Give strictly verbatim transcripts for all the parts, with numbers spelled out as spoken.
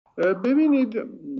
ببینید،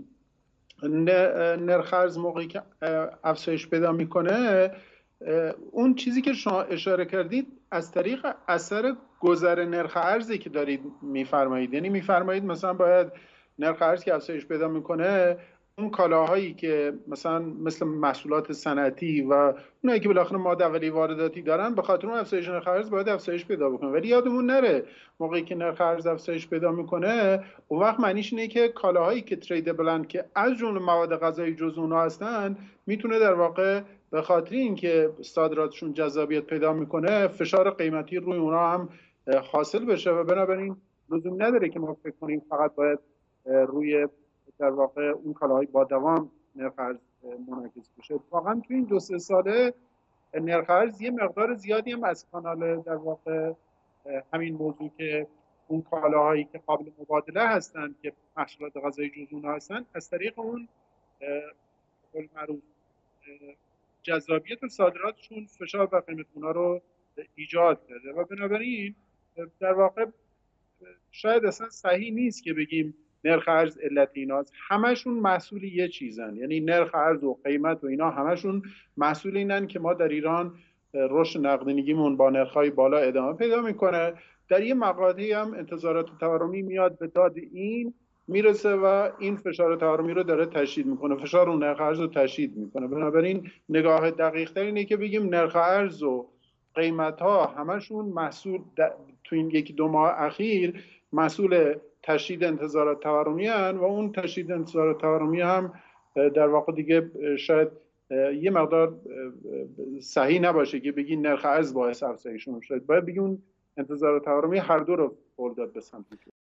نرخ ارز موقعی که افزایش پیدا میکنه، اون چیزی که شما اشاره کردید از طریق اثر گذر نرخ ارزی که دارید میفرمایید. یعنی میفرمایید مثلا باید نرخ ارز که افزایش پیدا میکنه، اون کالاهایی که مثلا مثل محصولات صنعتی و اونایی که بالاخره ماده اولیه وارداتی دارن، به خاطر اون افزایش نرخ ارز باید افزایش پیدا بکنه. ولی یادمون نره موقعی که نرخ ارز افزایش پیدا میکنه، اون وقت معنیش اینه که کالاهایی که تریدبلن، که از جمله مواد غذایی جز اونها هستن، میتونه در واقع به خاطر اینکه صادراتشون جذابیت پیدا میکنه، فشار قیمتی روی اونها هم حاصل بشه و بنابراین لزوم نداره که ما فکر کنیم فقط باید روی در واقع اون کالاهای با دوام نرخ ارز منعکس بشه. واقعا تو این دو سه ساله نرخ ارز یه مقدار زیادی هم از کانال در واقع همین موضوع که اون کالاهایی که قابل مبادله هستن که محصولات غذایی جز اونها هستن، از طریق اون قول معروف جذابیت صادراتشون فشار بر قیمت اونها رو ایجاد کرده و بنابراین در واقع شاید اصلا صحیح نیست که بگیم نرخ ارز علت ایناست. همشون محصول یه چیزن، یعنی نرخ ارز و قیمت و اینا همشون محصول اینن که ما در ایران رشد نقدینگیمون با نرخ‌های بالا ادامه پیدا میکنه. در یه مقاطعی هم انتظارات تورمی میاد به داد این میرسه و این فشار تورمی رو داره تشدید میکنه، فشار اون نرخ ارز رو تشدید میکنه. بنابراین نگاه دقیق تر اینه که بگیم نرخ ارز و قیمت ها همشون محصول تو این یکی دو ماه اخیر محصول تشدید انتظارات تورمی هن و اون تشدید انتظارات تورمی هم در واقع دیگه شاید یه مقدار صحیح نباشه که بگی نرخ ارز باعث افزایشون شد. باید بگی اون انتظارات تورمی هر دو رو فول داد به سمت